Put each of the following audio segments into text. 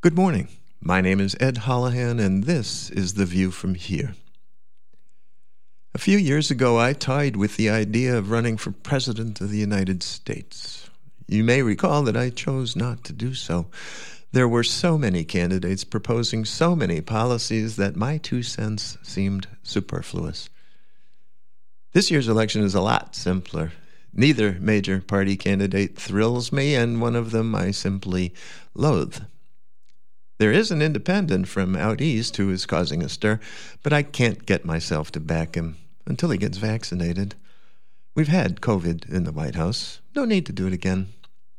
Good morning. My name is Ed Holohan, and this is The View from Here. A few years ago, I toyed with the idea of running for President of the United States. You may recall that I chose not to do so. There were so many candidates proposing so many policies that my 2 cents seemed superfluous. This year's election is a lot simpler. Neither major party candidate thrills me, and one of them I simply loathe. There is an independent from out east who is causing a stir, but I can't get myself to back him until he gets vaccinated. We've had COVID in the White House. No need to do it again.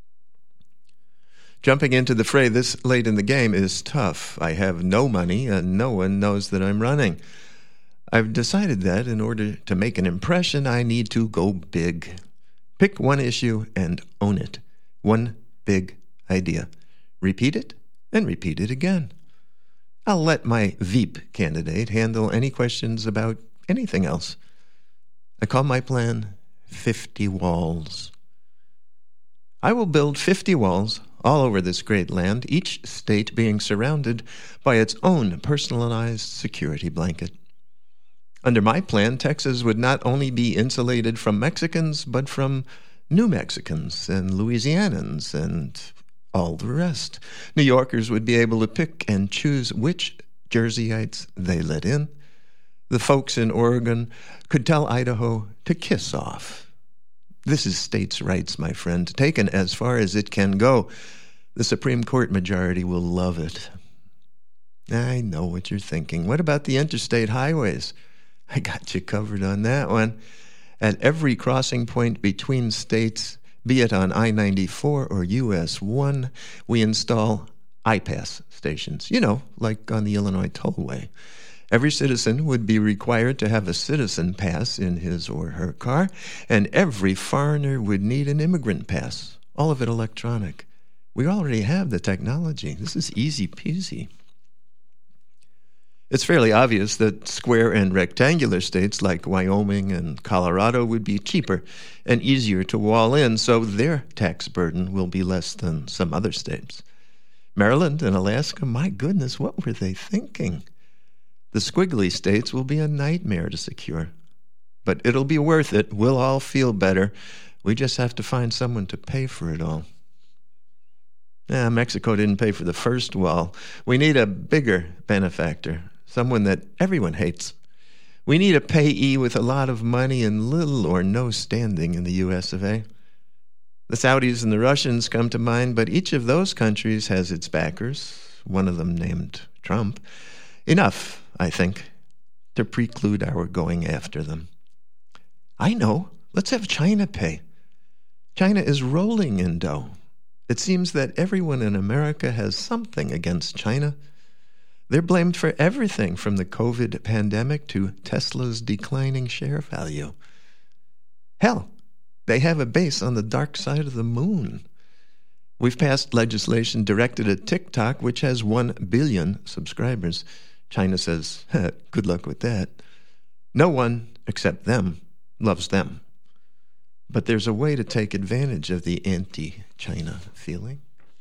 Jumping into the fray this late in the game is tough. I have no money, and no one knows that I'm running. I've decided that in order to make an impression, I need to go big. Pick one issue and own it. One big idea. Repeat it and repeat it again. I'll let my Veep candidate handle any questions about anything else. I call my plan 50 walls. I will build 50 walls all over this great land, each state being surrounded by its own personalized security blanket. Under my plan, Texas would not only be insulated from Mexicans, but from New Mexicans and Louisianans and all the rest. New Yorkers would be able to pick and choose which Jerseyites they let in. The folks in Oregon could tell Idaho to kiss off. This is states' rights, my friend, taken as far as it can go. The Supreme Court majority will love it. I know what you're thinking. What about the interstate highways? I got you covered on that one. At every crossing point between states, be it on I-94 or US 1, we install I-Pass stations, like on the Illinois Tollway. Every citizen would be required to have a citizen pass in his or her car, and every foreigner would need an immigrant pass, all of it electronic. We already have the technology. This is easy peasy. It's fairly obvious that square and rectangular states like Wyoming and Colorado would be cheaper and easier to wall in, so their tax burden will be less than some other states. Maryland and Alaska, my goodness, what were they thinking? The squiggly states will be a nightmare to secure. But it'll be worth it. We'll all feel better. We just have to find someone to pay for it all. Mexico didn't pay for the first wall. We need a bigger benefactor. Someone that everyone hates. We need a payee with a lot of money and little or no standing in the U.S. of A. The Saudis and the Russians come to mind, but each of those countries has its backers, one of them named Trump. Enough, I think, to preclude our going after them. I know. Let's have China pay. China is rolling in dough. It seems that everyone in America has something against China. They're blamed for everything from the COVID pandemic to Tesla's declining share value. Hell, they have a base on the dark side of the moon. We've passed legislation directed at TikTok, which has 1 billion subscribers. China says, good luck with that. No one, except them, loves them. But there's a way to take advantage of the anti-China feeling.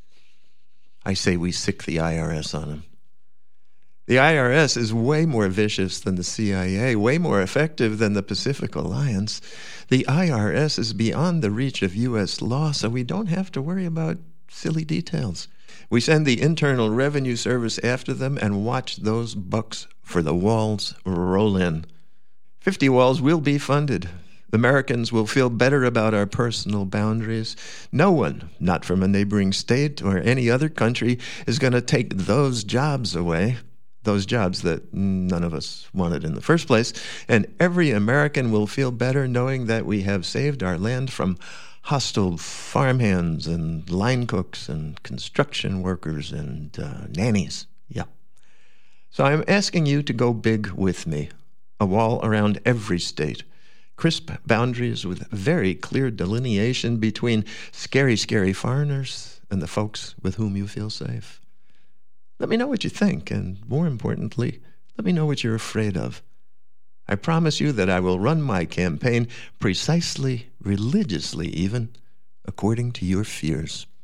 I say we sick the IRS on them. The IRS is way more vicious than the CIA, way more effective than the Pacific Alliance. The IRS is beyond the reach of U.S. law, so we don't have to worry about silly details. We send the Internal Revenue Service after them and watch those bucks for the walls roll in. 50 walls will be funded. Americans will feel better about our personal boundaries. No one, not from a neighboring state or any other country, is going to take those jobs away. Those jobs that none of us wanted in the first place, and every American will feel better knowing that we have saved our land from hostile farmhands and line cooks and construction workers and nannies. Yeah. So I'm asking you to go big with me. A wall around every state. Crisp boundaries with very clear delineation between scary, scary foreigners and the folks with whom you feel safe. Let me know what you think, and more importantly, let me know what you're afraid of. I promise you that I will run my campaign precisely, religiously even, according to your fears.